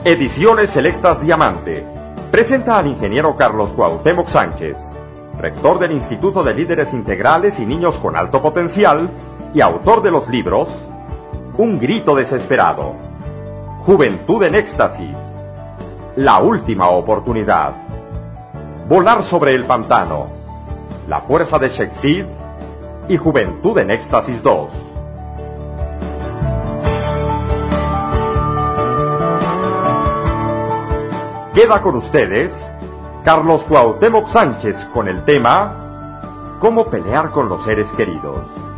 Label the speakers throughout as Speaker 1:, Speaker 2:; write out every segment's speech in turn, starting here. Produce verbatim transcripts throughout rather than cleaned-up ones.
Speaker 1: Ediciones Selectas Diamante presenta al ingeniero Carlos Cuauhtémoc Sánchez, rector del Instituto de Líderes Integrales y Niños con Alto Potencial y autor de los libros Un Grito Desesperado, Juventud en Éxtasis, La Última Oportunidad, Volar sobre el Pantano, La Fuerza de Shakespeare y Juventud en Éxtasis dos. Queda con ustedes Carlos Cuauhtémoc Sánchez con el tema ¿Cómo pelear con los seres queridos?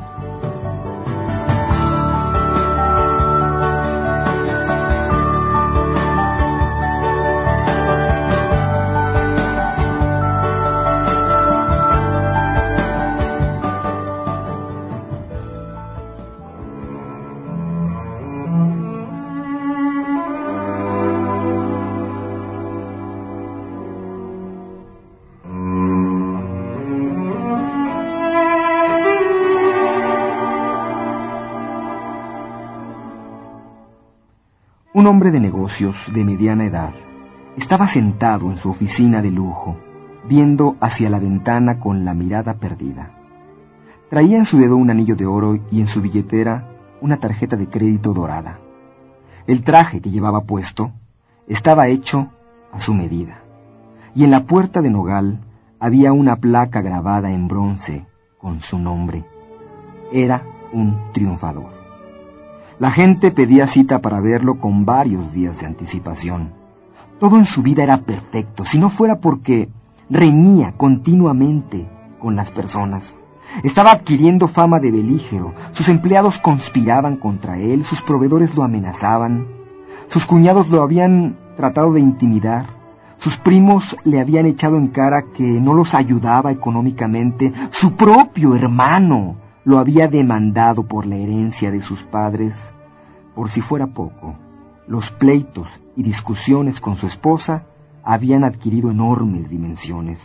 Speaker 2: Un hombre de negocios de mediana edad estaba sentado en su oficina de lujo, viendo hacia la ventana con la mirada perdida. Traía en su dedo un anillo de oro y en su billetera una tarjeta de crédito dorada. El traje que llevaba puesto estaba hecho a su medida, y en la puerta de nogal había una placa grabada en bronce con su nombre. Era un triunfador. La gente pedía cita para verlo con varios días de anticipación. Todo en su vida era perfecto, si no fuera porque reñía continuamente con las personas. Estaba adquiriendo fama de belígero, sus empleados conspiraban contra él, sus proveedores lo amenazaban, sus cuñados lo habían tratado de intimidar, sus primos le habían echado en cara que no los ayudaba económicamente, su propio hermano lo había demandado por la herencia de sus padres. Por si fuera poco, los pleitos y discusiones con su esposa habían adquirido enormes dimensiones.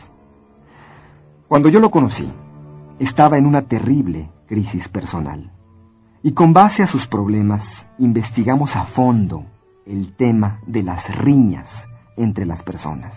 Speaker 2: Cuando yo lo conocí, estaba en una terrible crisis personal. Y con base a sus problemas, investigamos a fondo el tema de las riñas entre las personas.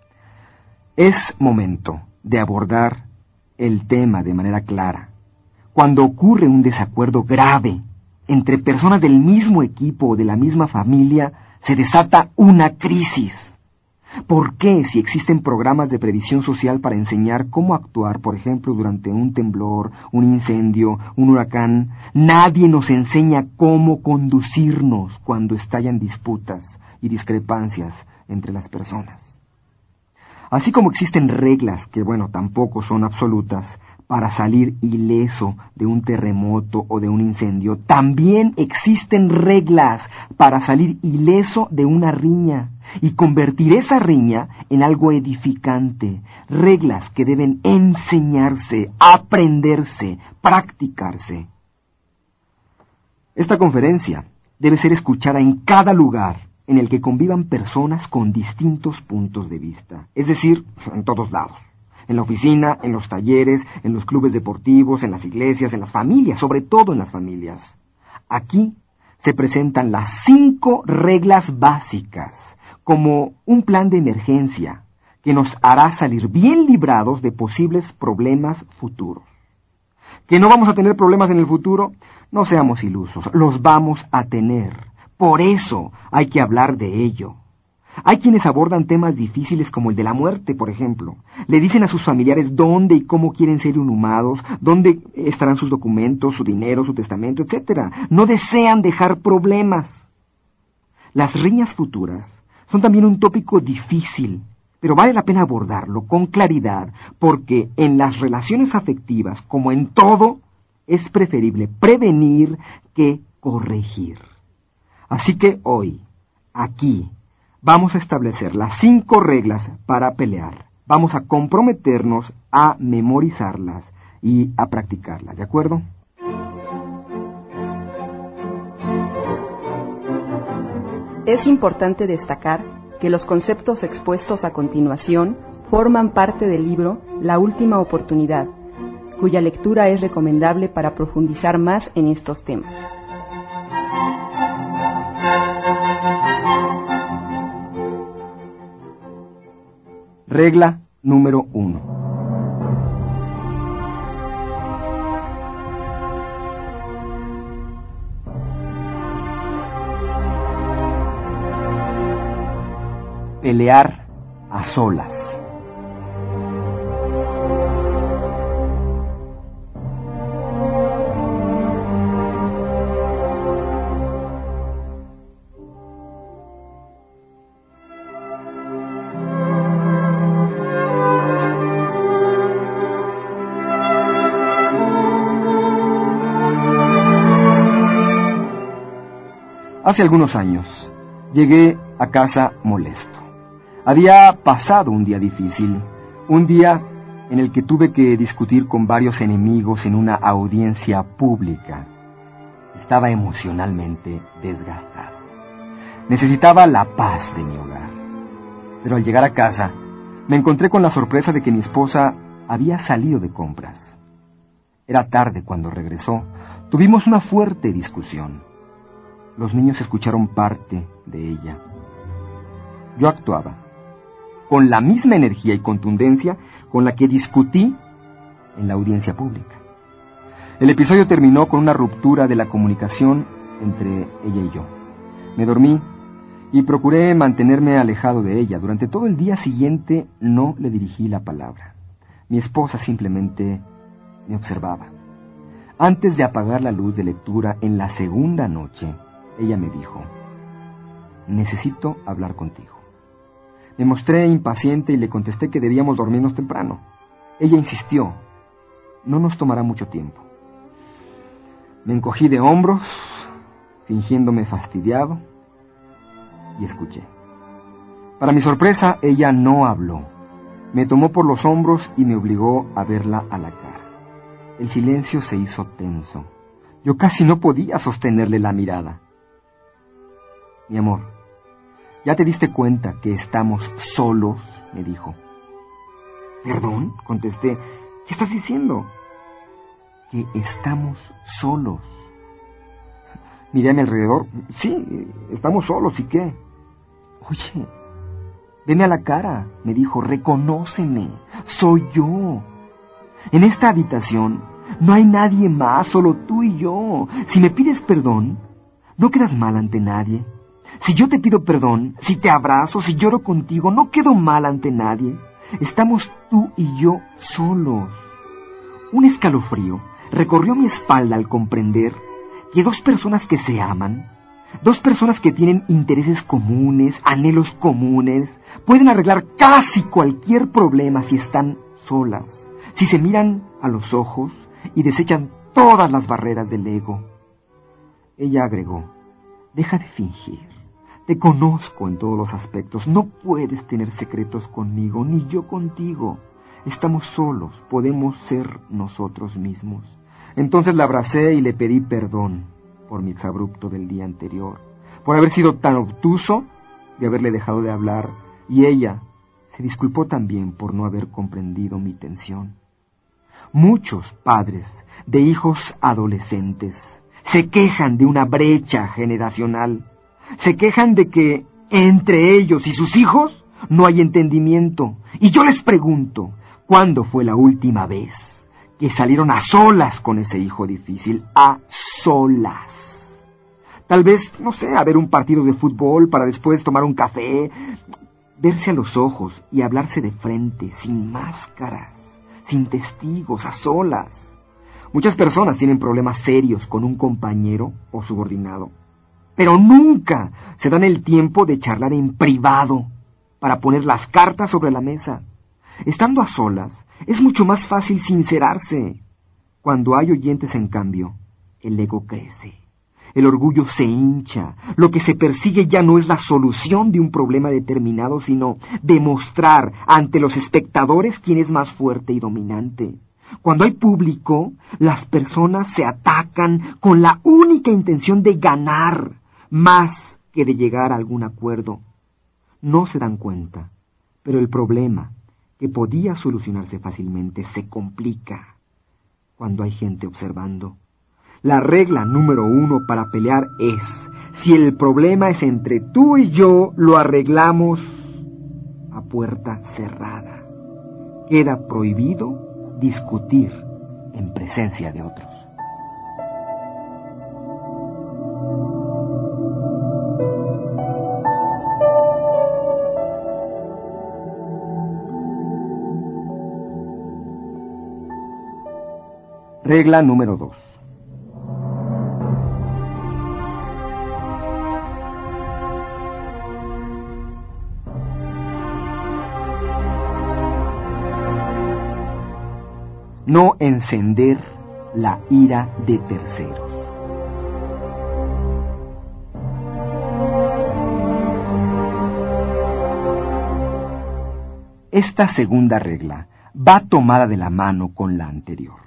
Speaker 2: Es momento de abordar el tema de manera clara. Cuando ocurre un desacuerdo grave entre personas del mismo equipo o de la misma familia, se desata una crisis. ¿Por qué, si existen programas de previsión social para enseñar cómo actuar, por ejemplo, durante un temblor, un incendio, un huracán, nadie nos enseña cómo conducirnos cuando estallan disputas y discrepancias entre las personas? Así como existen reglas que, bueno, tampoco son absolutas, para salir ileso de un terremoto o de un incendio, también existen reglas para salir ileso de una riña y convertir esa riña en algo edificante. Reglas que deben enseñarse, aprenderse, practicarse. Esta conferencia debe ser escuchada en cada lugar en el que convivan personas con distintos puntos de vista, es decir, en todos lados. En la oficina, en los talleres, en los clubes deportivos, en las iglesias, en las familias, sobre todo en las familias. Aquí se presentan las cinco reglas básicas como un plan de emergencia que nos hará salir bien librados de posibles problemas futuros. ¿Que no vamos a tener problemas en el futuro? No seamos ilusos, los vamos a tener. Por eso hay que hablar de ello. Hay quienes abordan temas difíciles como el de la muerte, por ejemplo. Le dicen a sus familiares dónde y cómo quieren ser inhumados, dónde estarán sus documentos, su dinero, su testamento, etcétera. No desean dejar problemas. Las riñas futuras son también un tópico difícil, pero vale la pena abordarlo con claridad, porque en las relaciones afectivas, como en todo, es preferible prevenir que corregir. Así que hoy, aquí, vamos a establecer las cinco reglas para pelear. Vamos a comprometernos a memorizarlas y a practicarlas, ¿de acuerdo?
Speaker 3: Es importante destacar que los conceptos expuestos a continuación forman parte del libro La Última Oportunidad, cuya lectura es recomendable para profundizar más en estos temas.
Speaker 2: Regla número uno. Pelear a solas. Hace algunos años llegué a casa molesto. Había pasado un día difícil, un día en el que tuve que discutir con varios enemigos en una audiencia pública. Estaba emocionalmente desgastado. Necesitaba la paz de mi hogar. Pero al llegar a casa, me encontré con la sorpresa de que mi esposa había salido de compras. Era tarde cuando regresó. Tuvimos una fuerte discusión. Los niños escucharon parte de ella. Yo actuaba con la misma energía y contundencia con la que discutí en la audiencia pública. El episodio terminó con una ruptura de la comunicación entre ella y yo. Me dormí y procuré mantenerme alejado de ella. Durante todo el día siguiente no le dirigí la palabra. Mi esposa simplemente me observaba. Antes de apagar la luz de lectura en la segunda noche, ella me dijo: necesito hablar contigo. Me mostré impaciente y le contesté que debíamos dormirnos temprano. Ella insistió: no nos tomará mucho tiempo. Me encogí de hombros, fingiéndome fastidiado, y escuché. Para mi sorpresa, ella no habló. Me tomó por los hombros y me obligó a verla a la cara. El silencio se hizo tenso. Yo casi no podía sostenerle la mirada. Mi amor, ¿ya te diste cuenta que estamos solos?, me dijo. ¿Perdón?, contesté. ¿Qué estás diciendo? Que estamos solos. Miré a mi alrededor. Sí, estamos solos, ¿y qué? Oye, veme a la cara, me dijo. Reconóceme, soy yo. En esta habitación no hay nadie más, solo tú y yo. Si me pides perdón, no quedas mal ante nadie. Si yo te pido perdón, si te abrazo, si lloro contigo, no quedo mal ante nadie. Estamos tú y yo solos. Un escalofrío recorrió mi espalda al comprender que dos personas que se aman, dos personas que tienen intereses comunes, anhelos comunes, pueden arreglar casi cualquier problema si están solas, si se miran a los ojos y desechan todas las barreras del ego. Ella agregó: deja de fingir. Te conozco en todos los aspectos. No puedes tener secretos conmigo, ni yo contigo. Estamos solos, podemos ser nosotros mismos. Entonces la abracé y le pedí perdón por mi exabrupto del día anterior, por haber sido tan obtuso, de haberle dejado de hablar, y ella se disculpó también por no haber comprendido mi tensión. Muchos padres de hijos adolescentes se quejan de una brecha generacional. Se quejan de que entre ellos y sus hijos no hay entendimiento. Y yo les pregunto, ¿cuándo fue la última vez que salieron a solas con ese hijo difícil? A solas. Tal vez, no sé, a ver un partido de fútbol para después tomar un café, verse a los ojos y hablarse de frente, sin máscaras, sin testigos, a solas. Muchas personas tienen problemas serios con un compañero o subordinado, pero nunca se dan el tiempo de charlar en privado para poner las cartas sobre la mesa. Estando a solas, es mucho más fácil sincerarse. Cuando hay oyentes, en cambio, el ego crece. El orgullo se hincha. Lo que se persigue ya no es la solución de un problema determinado, sino demostrar ante los espectadores quién es más fuerte y dominante. Cuando hay público, las personas se atacan con la única intención de ganar, más que de llegar a algún acuerdo. No se dan cuenta, pero el problema, que podía solucionarse fácilmente, se complica cuando hay gente observando. La regla número uno para pelear es: si el problema es entre tú y yo, lo arreglamos a puerta cerrada. queda prohibido discutir en presencia de otros. Regla número dos. No encender la ira de terceros. Esta segunda regla va tomada de la mano con la anterior.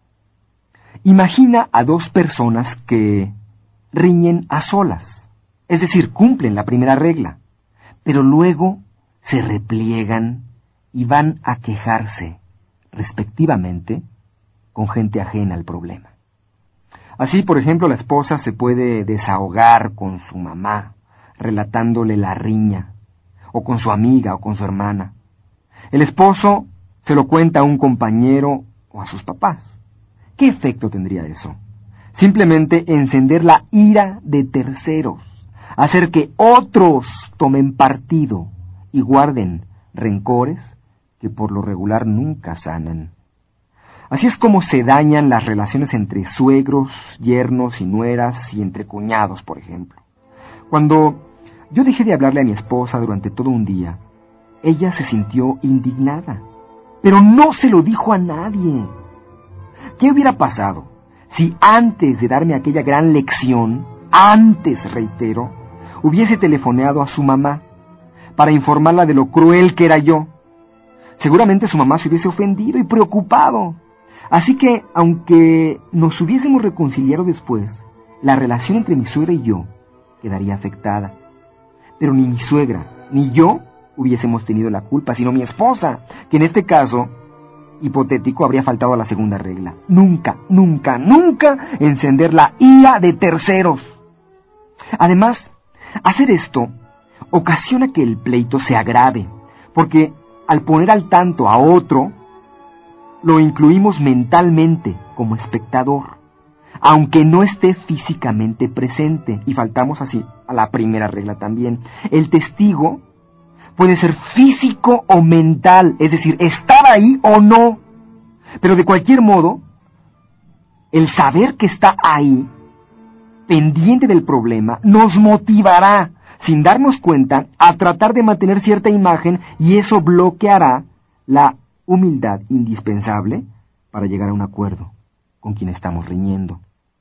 Speaker 2: Imagina a dos personas que riñen a solas, es decir, cumplen la primera regla, pero luego se repliegan y van a quejarse respectivamente, con gente ajena al problema. Así, por ejemplo, la esposa se puede desahogar con su mamá, relatándole la riña, o con su amiga o con su hermana. El esposo se lo cuenta a un compañero o a sus papás. ¿Qué efecto tendría eso? Simplemente encender la ira de terceros, hacer que otros tomen partido y guarden rencores que por lo regular nunca sanan. Así es como se dañan las relaciones entre suegros, yernos y nueras y entre cuñados, por ejemplo. Cuando yo dejé de hablarle a mi esposa durante todo un día, ella se sintió indignada, pero no se lo dijo a nadie. ¿Qué hubiera pasado si antes de darme aquella gran lección, antes, reitero, hubiese telefoneado a su mamá para informarla de lo cruel que era yo? Seguramente su mamá se hubiese ofendido y preocupado. Así que, aunque nos hubiésemos reconciliado después, la relación entre mi suegra y yo quedaría afectada. Pero ni mi suegra ni yo hubiésemos tenido la culpa, sino mi esposa, que en este caso hipotético habría faltado a la segunda regla. Nunca, nunca, nunca encender la ira de terceros. Además, hacer esto ocasiona que el pleito se agrave, porque al poner al tanto a otro, lo incluimos mentalmente como espectador, aunque no esté físicamente presente, y faltamos así a la primera regla también. El testigo puede ser físico o mental, es decir, estar ahí o no, pero de cualquier modo, el saber que está ahí, pendiente del problema, nos motivará, sin darnos cuenta, a tratar de mantener cierta imagen, y eso bloqueará la humildad indispensable para llegar a un acuerdo con quien estamos riñendo.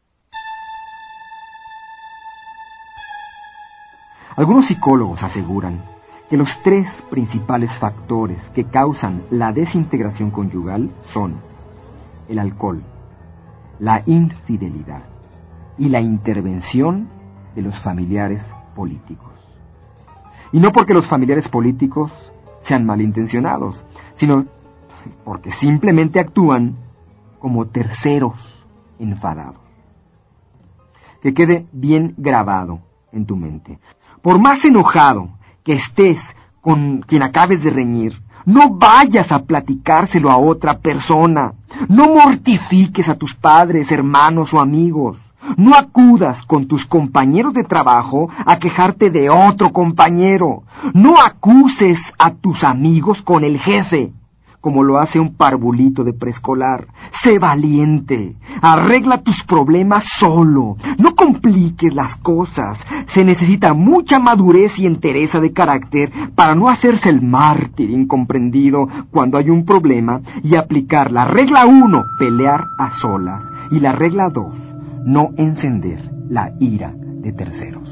Speaker 2: Algunos psicólogos aseguran que los tres principales factores que causan la desintegración conyugal son el alcohol, la infidelidad y la intervención de los familiares políticos. Y no porque los familiares políticos sean malintencionados, sino porque simplemente actúan como terceros enfadados. Que quede bien grabado en tu mente. Por más enojado que estés con quien acabes de reñir, no vayas a platicárselo a otra persona. No mortifiques a tus padres, hermanos o amigos. No acudas con tus compañeros de trabajo a quejarte de otro compañero. No acuses a tus amigos con el jefe, como lo hace un parvulito de preescolar. Sé valiente, arregla tus problemas solo, no compliques las cosas. Se necesita mucha madurez y entereza de carácter para no hacerse el mártir incomprendido cuando hay un problema y aplicar la regla uno, pelear a solas, y la regla dos, no encender la ira de terceros.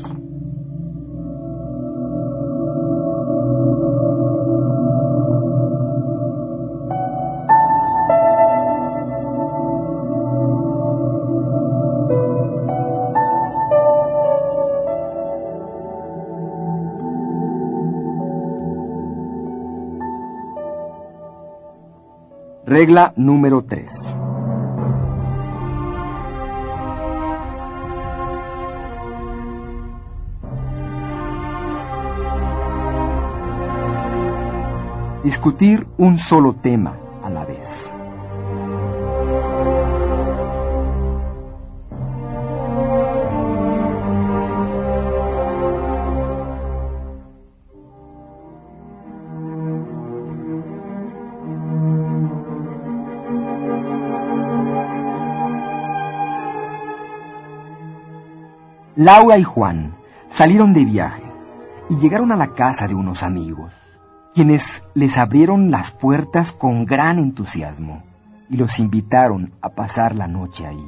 Speaker 2: Regla número tres. Discutir un solo tema a la vez. Laura y Juan salieron de viaje y llegaron a la casa de unos amigos, quienes les abrieron las puertas con gran entusiasmo y los invitaron a pasar la noche ahí.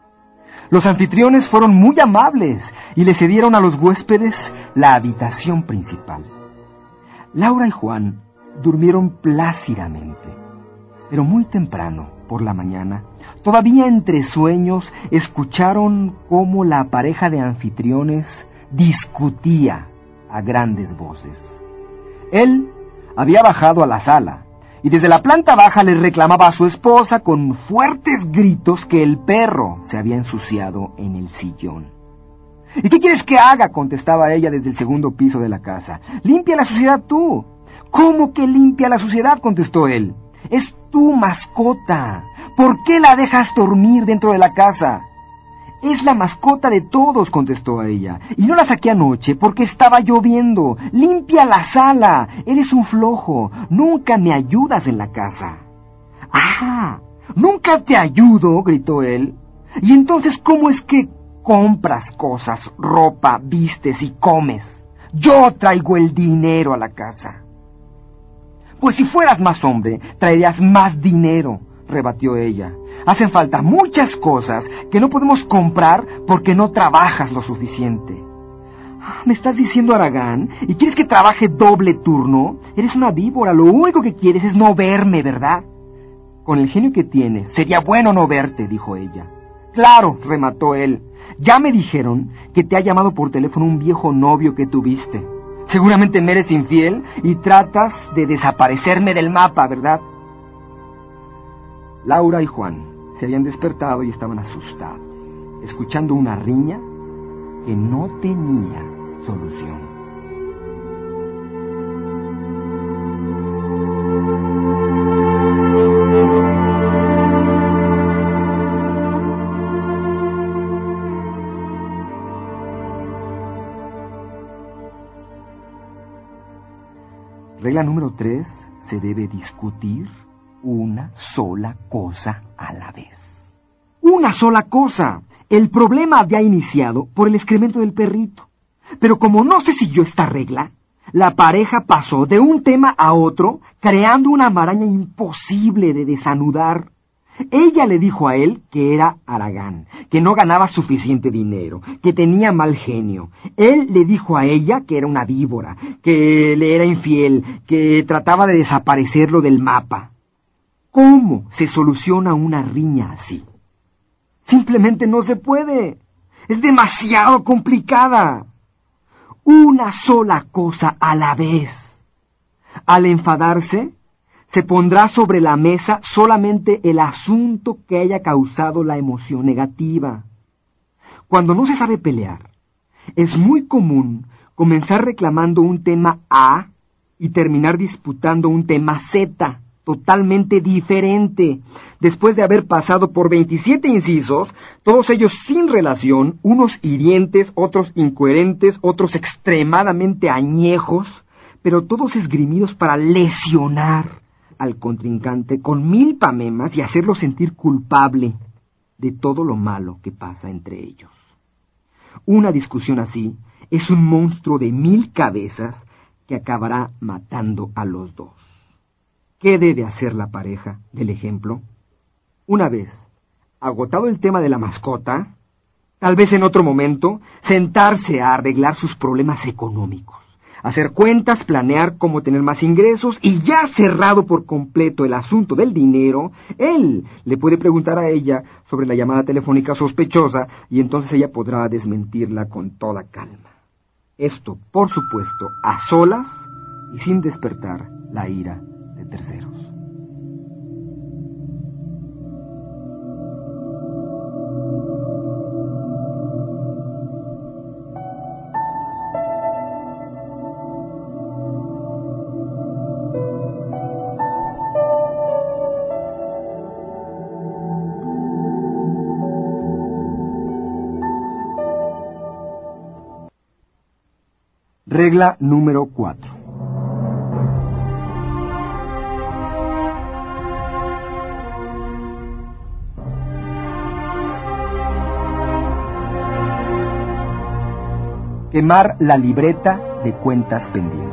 Speaker 2: Los anfitriones fueron muy amables y le cedieron a los huéspedes la habitación principal. Laura y Juan durmieron plácidamente, pero muy temprano, por la mañana, todavía entre sueños, escucharon cómo la pareja de anfitriones discutía a grandes voces. Él había bajado a la sala y desde la planta baja le reclamaba a su esposa con fuertes gritos que el perro se había ensuciado en el sillón. ¿Y qué quieres que haga?, contestaba ella desde el segundo piso de la casa. «Limpia la suciedad tú». «¿Cómo que limpia la suciedad?», contestó él. «Es tu mascota. ¿Por qué la dejas dormir dentro de la casa?» «Es la mascota de todos», contestó ella. «Y no la saqué anoche porque estaba lloviendo. Limpia la sala. Eres un flojo. Nunca me ayudas en la casa». «Ah, ¿nunca te ayudo?», gritó él. «¿Y entonces cómo es que compras cosas, ropa, vistes y comes? Yo traigo el dinero a la casa». «Pues si fueras más hombre, traerías más dinero», rebatió ella. «Hacen falta muchas cosas que no podemos comprar porque no trabajas lo suficiente». «¿Me estás diciendo Aragán? ¿Y quieres que trabaje doble turno? Eres una víbora, lo único que quieres es no verme, ¿verdad?» «Con el genio que tienes, sería bueno no verte», dijo ella. «Claro», remató él. «Ya me dijeron que te ha llamado por teléfono un viejo novio que tuviste. Seguramente me eres infiel y tratas de desaparecerme del mapa, ¿verdad?» Laura y Juan se habían despertado y estaban asustados, escuchando una riña que no tenía solución. Regla número tres, se debe discutir una sola cosa a la vez. ¡Una sola cosa! El problema había iniciado por el excremento del perrito. Pero como no se siguió esta regla, la pareja pasó de un tema a otro, creando una maraña imposible de desanudar. Ella le dijo a él que era Aragán, que no ganaba suficiente dinero, que tenía mal genio. Él le dijo a ella que era una víbora, que le era infiel, que trataba de desaparecerlo del mapa. ¿Cómo se soluciona una riña así? Simplemente no se puede. Es demasiado complicada. Una sola cosa a la vez. Al enfadarse, se pondrá sobre la mesa solamente el asunto que haya causado la emoción negativa. Cuando no se sabe pelear, es muy común comenzar reclamando un tema A y terminar disputando un tema Z, totalmente diferente, después de haber pasado por veintisiete incisos, todos ellos sin relación, unos hirientes, otros incoherentes, otros extremadamente añejos, pero todos esgrimidos para lesionar al contrincante con mil pamemas y hacerlo sentir culpable de todo lo malo que pasa entre ellos. Una discusión así es un monstruo de mil cabezas que acabará matando a los dos. ¿Qué debe hacer la pareja del ejemplo? Una vez agotado el tema de la mascota, tal vez en otro momento, sentarse a arreglar sus problemas económicos, hacer cuentas, planear cómo tener más ingresos, y ya cerrado por completo el asunto del dinero, él le puede preguntar a ella sobre la llamada telefónica sospechosa y entonces ella podrá desmentirla con toda calma. Esto, por supuesto, a solas y sin despertar la ira de terceros. Regla número cuatro. Quemar la libreta de cuentas pendientes.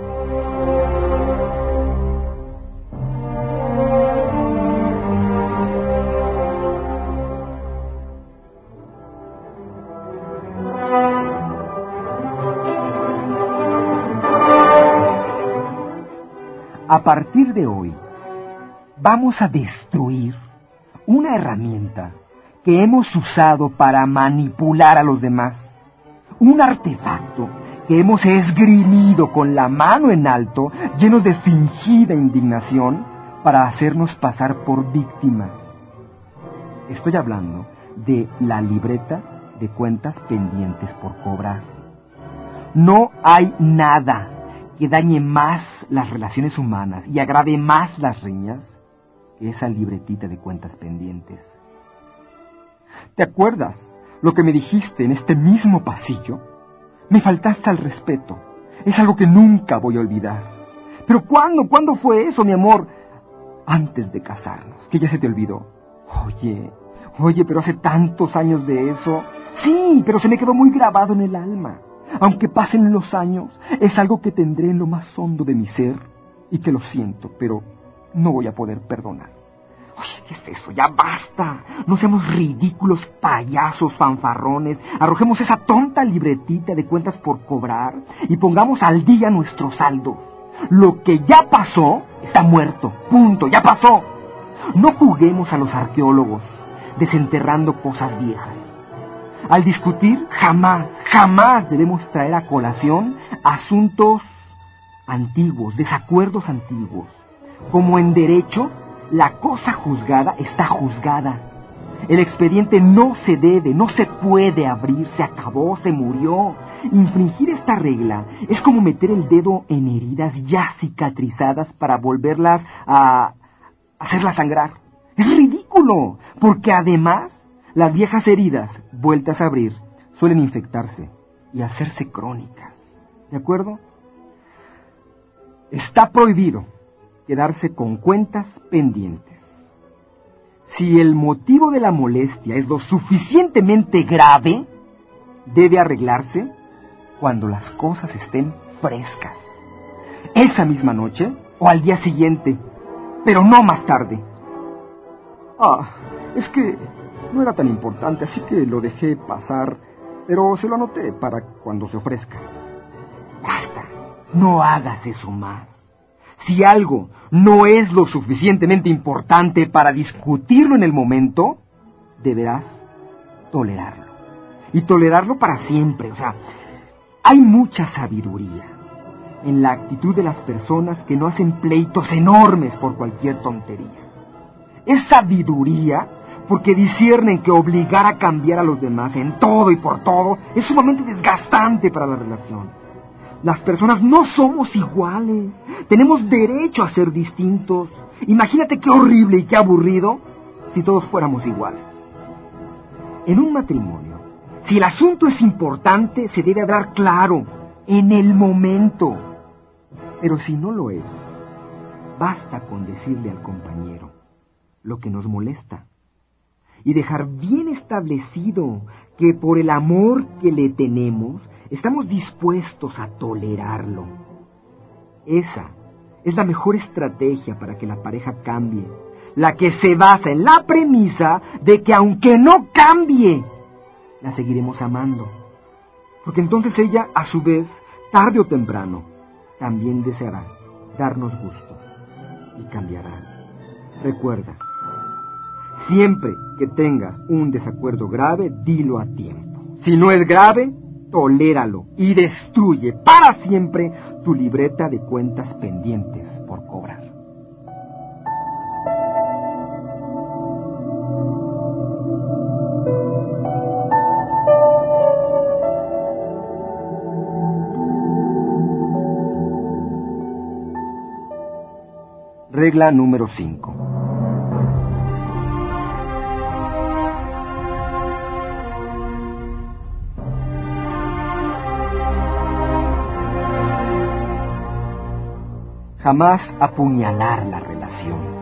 Speaker 2: A partir de hoy, vamos a destruir una herramienta que hemos usado para manipular a los demás. Un artefacto que hemos esgrimido con la mano en alto, llenos de fingida indignación, para hacernos pasar por víctimas. Estoy hablando de la libreta de cuentas pendientes por cobrar. No hay nada que dañe más las relaciones humanas y agrave más las riñas que esa libretita de cuentas pendientes. ¿Te acuerdas lo que me dijiste en este mismo pasillo? Me faltaste al respeto. Es algo que nunca voy a olvidar. ¿Pero cuándo? ¿Cuándo fue eso, mi amor? Antes de casarnos, que ya se te olvidó. Oye, oye, pero hace tantos años de eso. Sí, pero se me quedó muy grabado en el alma. Aunque pasen los años, es algo que tendré en lo más hondo de mi ser y que lo siento, pero no voy a poder perdonar. Oye, ¿qué es eso? Ya basta. No seamos ridículos payasos, fanfarrones. Arrojemos esa tonta libretita de cuentas por cobrar y pongamos al día nuestro saldo. Lo que ya pasó está muerto. Punto. Ya pasó. No juguemos a los arqueólogos desenterrando cosas viejas. Al discutir, jamás, jamás debemos traer a colación asuntos antiguos, desacuerdos antiguos. Como en derecho, la cosa juzgada está juzgada. El expediente no se debe, no se puede abrir, se acabó, se murió. Infringir esta regla es como meter el dedo en heridas ya cicatrizadas para volverlas a hacerlas sangrar. Es ridículo, porque además las viejas heridas, vueltas a abrir, suelen infectarse y hacerse crónicas. ¿De acuerdo? Está prohibido quedarse con cuentas pendientes. Si el motivo de la molestia es lo suficientemente grave, debe arreglarse cuando las cosas estén frescas. Esa misma noche o al día siguiente, pero no más tarde. Ah, es que no era tan importante, así que lo dejé pasar, pero se lo anoté para cuando se ofrezca. Basta, no hagas eso más. Si algo no es lo suficientemente importante para discutirlo en el momento, deberás tolerarlo. Y tolerarlo para siempre. O sea, hay mucha sabiduría en la actitud de las personas que no hacen pleitos enormes por cualquier tontería. Es sabiduría porque disciernen que obligar a cambiar a los demás en todo y por todo es sumamente desgastante para la relación. Las personas no somos iguales. Tenemos derecho a ser distintos. Imagínate qué horrible y qué aburrido si todos fuéramos iguales. En un matrimonio, si el asunto es importante, se debe hablar claro, en el momento. Pero si no lo es, basta con decirle al compañero lo que nos molesta y dejar bien establecido que por el amor que le tenemos, estamos dispuestos a tolerarlo. Esa es la mejor estrategia para que la pareja cambie, la que se basa en la premisa de que aunque no cambie, la seguiremos amando. Porque entonces ella, a su vez, tarde o temprano, también deseará darnos gusto y cambiará. Recuerda, siempre que tengas un desacuerdo grave, dilo a tiempo. Si no es grave, toléralo y destruye para siempre tu libreta de cuentas pendientes por cobrar. Regla número cinco. jamás apuñalar la relación.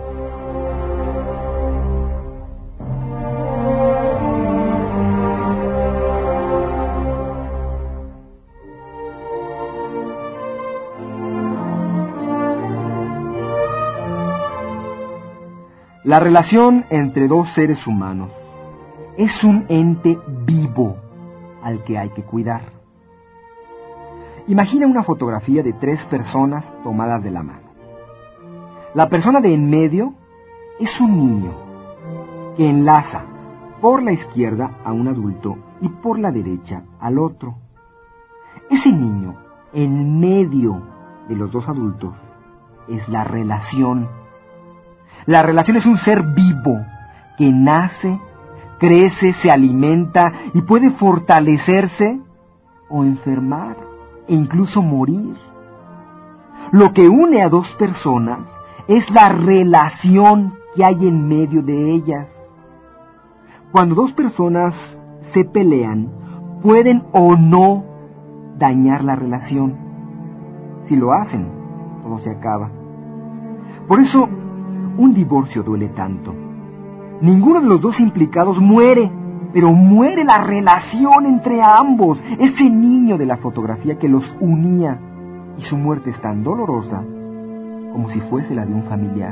Speaker 2: La relación entre dos seres humanos es un ente vivo al que hay que cuidar. Imagina una fotografía de tres personas tomadas de la mano. La persona de en medio es un niño que enlaza por la izquierda a un adulto y por la derecha al otro. Ese niño en medio de los dos adultos es la relación. La relación es un ser vivo que nace, crece, se alimenta y puede fortalecerse o enfermar e incluso morir. Lo que une a dos personas es la relación que hay en medio de ellas. Cuando dos personas se pelean, pueden o no dañar la relación. Si lo hacen, todo se acaba. Por eso, un divorcio duele tanto. Ninguno de los dos implicados muere, pero muere la relación entre ambos, ese niño de la fotografía que los unía, y su muerte es tan dolorosa como si fuese la de un familiar.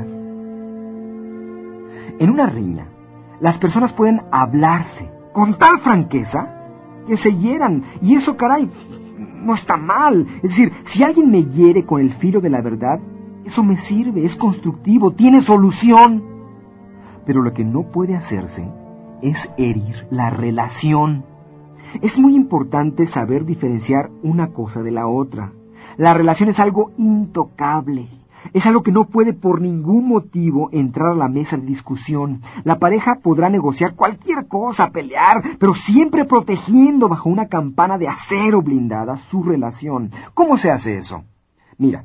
Speaker 2: En una riña, las personas pueden hablarse con tal franqueza que se hieran, y eso, caray, no está mal. Es decir, si alguien me hiere con el filo de la verdad, eso me sirve, es constructivo, tiene solución. Pero lo que no puede hacerse es herir la relación. Es muy importante saber diferenciar una cosa de la otra. La relación es algo intocable. Es algo que no puede por ningún motivo entrar a la mesa de discusión. La pareja podrá negociar cualquier cosa, pelear, pero siempre protegiendo bajo una campana de acero blindada su relación. ¿Cómo se hace eso? Mira,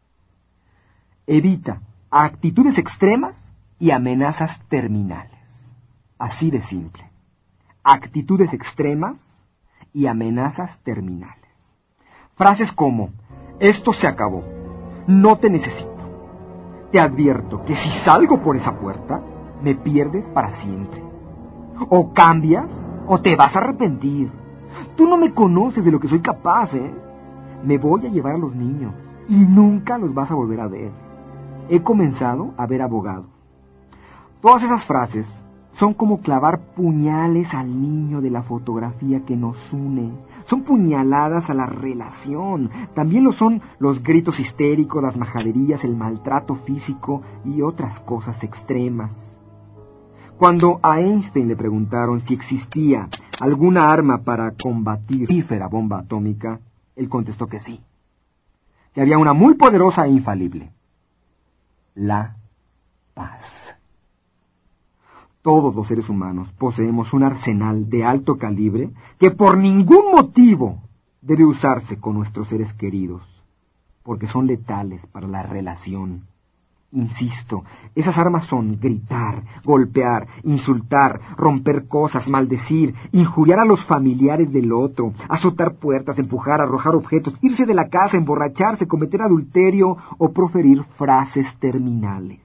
Speaker 2: evita actitudes extremas y amenazas terminales. Así de simple. Actitudes extremas y amenazas terminales. Frases como, esto se acabó, no te necesito. Te advierto que si salgo por esa puerta, me pierdes para siempre. O cambias o te vas a arrepentir. Tú no me conoces de lo que soy capaz, ¿eh? Me voy a llevar a los niños y nunca los vas a volver a ver. He comenzado a ver abogados. Todas esas frases son como clavar puñales al niño de la fotografía que nos une. Son puñaladas a la relación. También lo son los gritos histéricos, las majaderías, el maltrato físico y otras cosas extremas. Cuando a Einstein le preguntaron si existía alguna arma para combatir la bomba atómica, él contestó que sí, que había una muy poderosa e infalible: la paz. Todos los seres humanos poseemos un arsenal de alto calibre que por ningún motivo debe usarse con nuestros seres queridos, porque son letales para la relación. Insisto, esas armas son gritar, golpear, insultar, romper cosas, maldecir, injuriar a los familiares del otro, azotar puertas, empujar, arrojar objetos, irse de la casa, emborracharse, cometer adulterio o proferir frases terminales.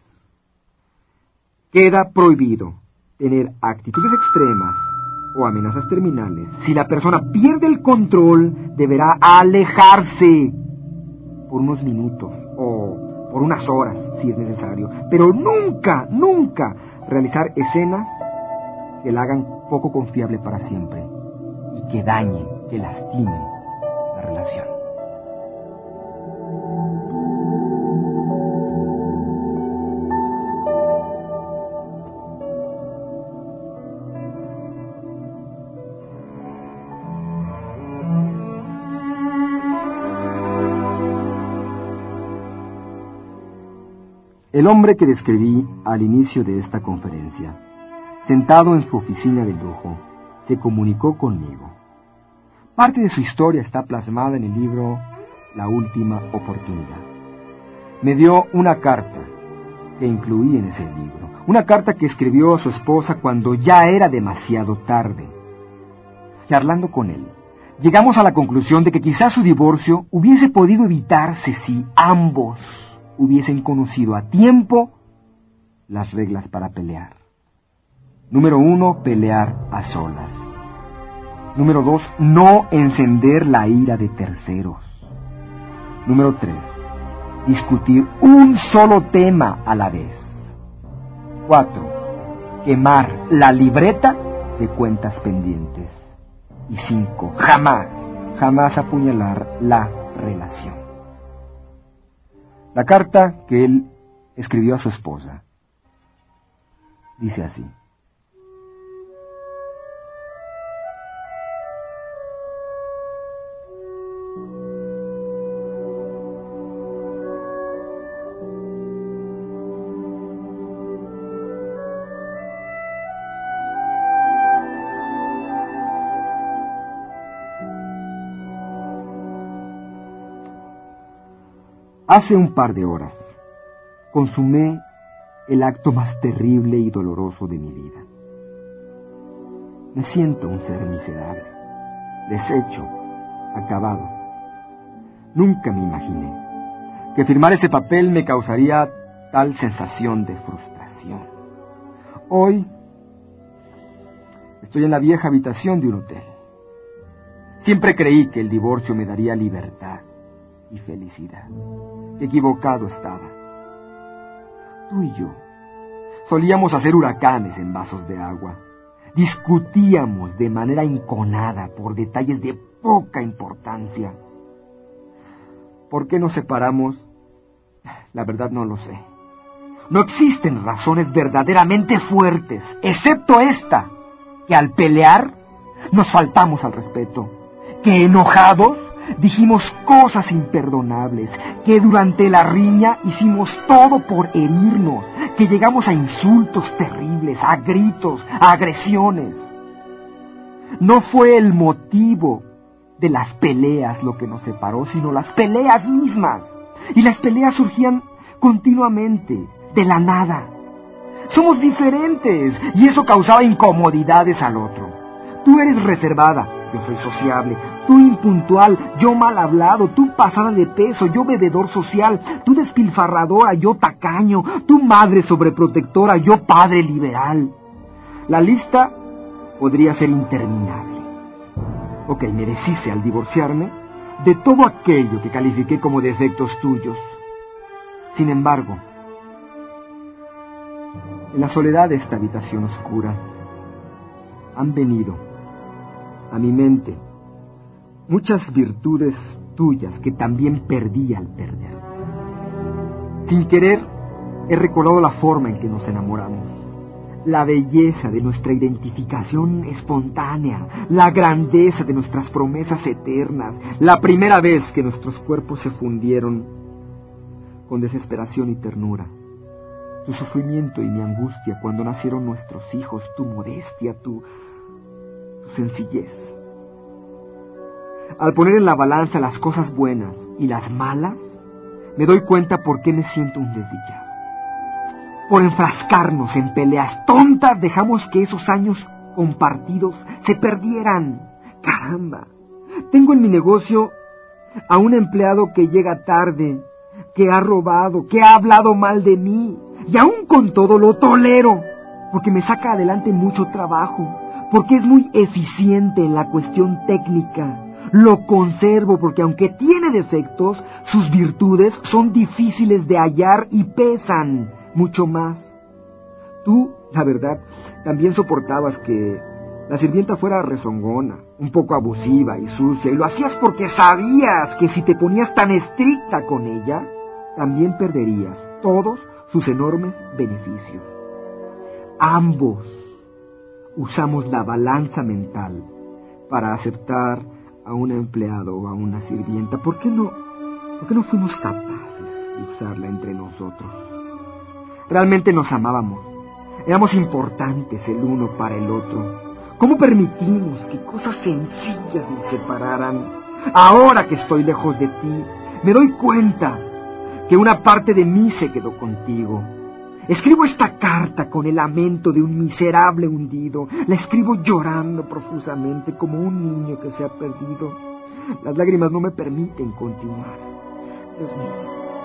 Speaker 2: Queda prohibido tener actitudes extremas o amenazas terminales. Si la persona pierde el control, deberá alejarse por unos minutos o por unas horas, si es necesario. Pero nunca, nunca realizar escenas que la hagan poco confiable para siempre y que dañen, que lastimen la relación. El hombre que describí al inicio de esta conferencia, sentado en su oficina de lujo, se comunicó conmigo. Parte de su historia está plasmada en el libro La Última Oportunidad. Me dio una carta que incluí en ese libro, una carta que escribió a su esposa cuando ya era demasiado tarde. Charlando con él, llegamos a la conclusión de que quizás su divorcio hubiese podido evitarse si ambos hubiesen conocido a tiempo las reglas para pelear. Número uno, pelear a solas. Número dos, no encender la ira de terceros. Número tres, discutir un solo tema a la vez. Cuatro, quemar la libreta de cuentas pendientes. Y cinco, jamás, jamás apuñalar la relación. La carta que él escribió a su esposa dice así: hace un par de horas consumé el acto más terrible y doloroso de mi vida. Me siento un ser miserable, deshecho, acabado. Nunca me imaginé que firmar ese papel me causaría tal sensación de frustración. Hoy estoy en la vieja habitación de un hotel. Siempre creí que el divorcio me daría libertad y felicidad. Equivocado estaba. Tú y yo solíamos hacer huracanes en vasos de agua. Discutíamos de manera enconada por detalles de poca importancia. ¿Por qué nos separamos? La verdad no lo sé. No existen razones verdaderamente fuertes, excepto esta, que al pelear nos faltamos al respeto, que enojados dijimos cosas imperdonables, que durante la riña hicimos todo por herirnos, que llegamos a insultos terribles, a gritos, a agresiones. No fue el motivo de las peleas lo que nos separó, sino las peleas mismas. Y las peleas surgían continuamente, de la nada. Somos diferentes, y eso causaba incomodidades al otro. Tú eres reservada, yo soy sociable. Tú impuntual, yo mal hablado. Tú pasada de peso, yo bebedor social. Tú despilfarradora, yo tacaño. Tú madre sobreprotectora, yo padre liberal. La lista podría ser interminable. Ok, me deshice al divorciarme de todo aquello que califiqué como defectos tuyos. Sin embargo, en la soledad de esta habitación oscura, han venido a mi mente muchas virtudes tuyas que también perdí al perder. Sin querer, he recordado la forma en que nos enamoramos, la belleza de nuestra identificación espontánea, la grandeza de nuestras promesas eternas, la primera vez que nuestros cuerpos se fundieron con desesperación y ternura, tu sufrimiento y mi angustia cuando nacieron nuestros hijos, tu modestia, tu, tu sencillez. Al poner en la balanza las cosas buenas y las malas, me doy cuenta por qué me siento un desdichado. Por enfrascarnos en peleas tontas, dejamos que esos años compartidos se perdieran. ¡Caramba! Tengo en mi negocio a un empleado que llega tarde, que ha robado, que ha hablado mal de mí, y aún con todo lo tolero, porque me saca adelante mucho trabajo, porque es muy eficiente en la cuestión técnica. Lo conservo porque aunque tiene defectos, sus virtudes son difíciles de hallar y pesan mucho más. Tú, la verdad, también soportabas que la sirvienta fuera rezongona, un poco abusiva y sucia, y lo hacías porque sabías que si te ponías tan estricta con ella, también perderías todos sus enormes beneficios. Ambos usamos la balanza mental para aceptar a un empleado o a una sirvienta. ¿Por qué no, por qué no fuimos capaces de usarla entre nosotros? Realmente nos amábamos. Éramos importantes el uno para el otro. ¿Cómo permitimos que cosas sencillas nos separaran? Ahora que estoy lejos de ti, me doy cuenta que una parte de mí se quedó contigo. Escribo esta carta con el lamento de un miserable hundido. La escribo llorando profusamente como un niño que se ha perdido. Las lágrimas no me permiten continuar. Dios mío,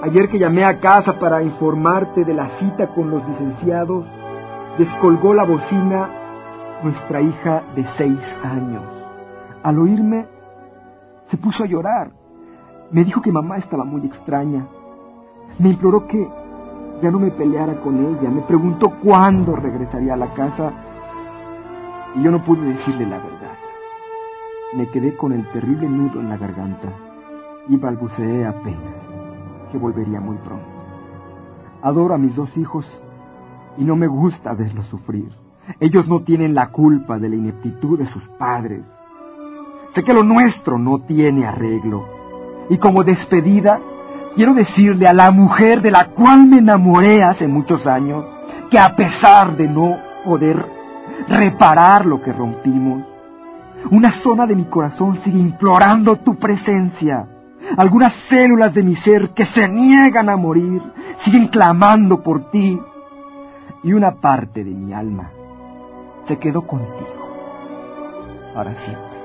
Speaker 2: Ayer que llamé a casa para informarte de la cita con los licenciados, descolgó la bocina nuestra hija de seis años. Al oírme, se puso a llorar. Me dijo que mamá estaba muy extraña. Me imploró que ya no me peleara con ella. Me preguntó cuándo regresaría a la casa y yo no pude decirle la verdad. Me quedé con el terrible nudo en la garganta y balbuceé apenas que volvería muy pronto. Adoro a mis dos hijos y no me gusta verlos sufrir. Ellos no tienen la culpa de la ineptitud de sus padres. Sé que lo nuestro no tiene arreglo. Y como despedida, quiero decirle a la mujer de la cual me enamoré hace muchos años, que a pesar de no poder reparar lo que rompimos, una zona de mi corazón sigue implorando tu presencia. Algunas células de mi ser que se niegan a morir siguen clamando por ti. Y una parte de mi alma se quedó contigo para siempre.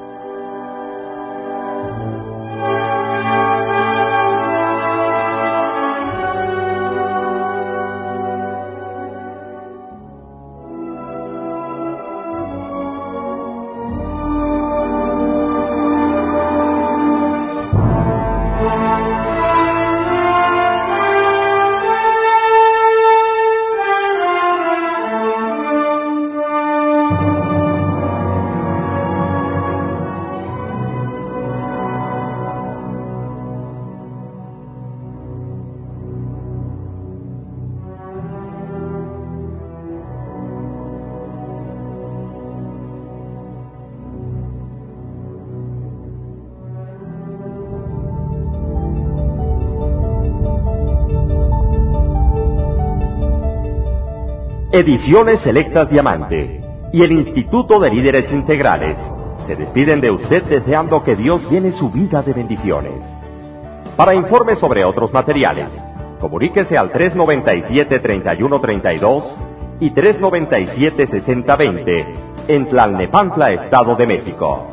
Speaker 1: Ediciones Selectas Diamante y el Instituto de Líderes Integrales se despiden de usted deseando que Dios llene su vida de bendiciones. Para informes sobre otros materiales, comuníquese al tres noventa y siete, treinta y uno treinta y dos y tres noventa y siete, sesenta veinte en Tlalnepantla, Estado de México.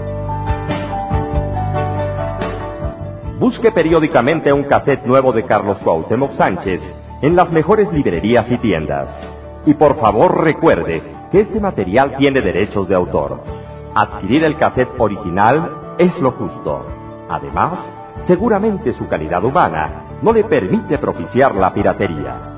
Speaker 1: Busque periódicamente un cassette nuevo de Carlos Cuauhtémoc Sánchez en las mejores librerías y tiendas. Y por favor recuerde que este material tiene derechos de autor. Adquirir el cassette original es lo justo. Además, seguramente su calidad humana no le permite propiciar la piratería.